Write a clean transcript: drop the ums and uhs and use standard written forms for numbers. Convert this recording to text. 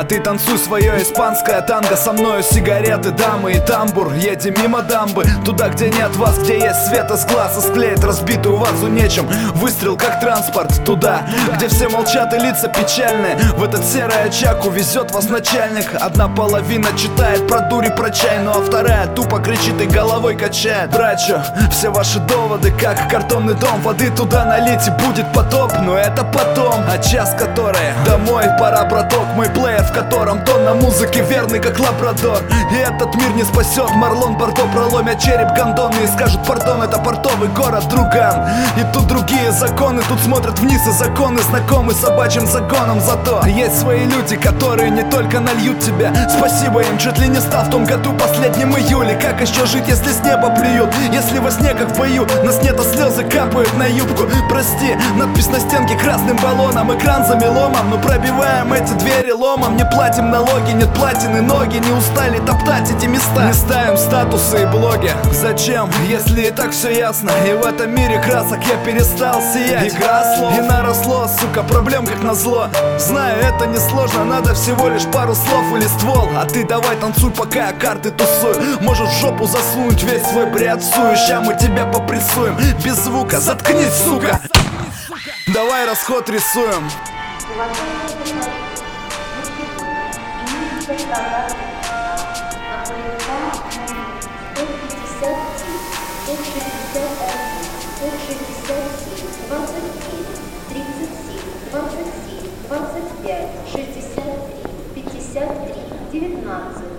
А ты танцуй свое испанское танго со мною, сигареты, дамы и тамбур. Едем мимо дамбы, туда, где нет вас, где есть свет из глаз, и склеить разбитую вазу нечем. Выстрел как транспорт туда, где все молчат и лица печальные. В этот серый очаг увезет вас начальник. Одна половина читает про дури, про чай, ну а вторая тупо кричит и головой качает. Брачо, все ваши доводы как картонный дом. Воды туда налить и будет потоп, но это потом. А час который домой пора, браток. Мой плеер, в котором тонна музыки, верный как лабрадор. И этот мир не спасет Марлон Бардо. Проломят череп гондоны и скажут пардон, это портовый город, друган. И тут другие законы, тут смотрят вниз и законы знакомы собачьим загоном. Зато есть свои люди, которые не только нальют тебя. Спасибо им, чуть ли не стал в том году последнем июле. Как еще жить, если с неба плюют? Если во сне как в бою нас нет, а слезы капают на юбку. Прости, надпись на стенке красным баллоном, экран за меломом. Но пробиваем эти двери ломом. Не платим налоги, нет платины, ноги не устали топтать эти места. Не ставим статусы и блоги. Зачем, если и так все ясно? И в этом мире красок я перестал сиять. Игра слов, и наросло, сука, проблем как назло. Знаю, это несложно, надо всего лишь пару слов или ствол. А ты давай танцуй, пока я карты тусую. Можешь в жопу засунуть весь свой бред сую. Ща мы тебя попрессуем без звука. Заткнись, сука! Давай расход рисуем.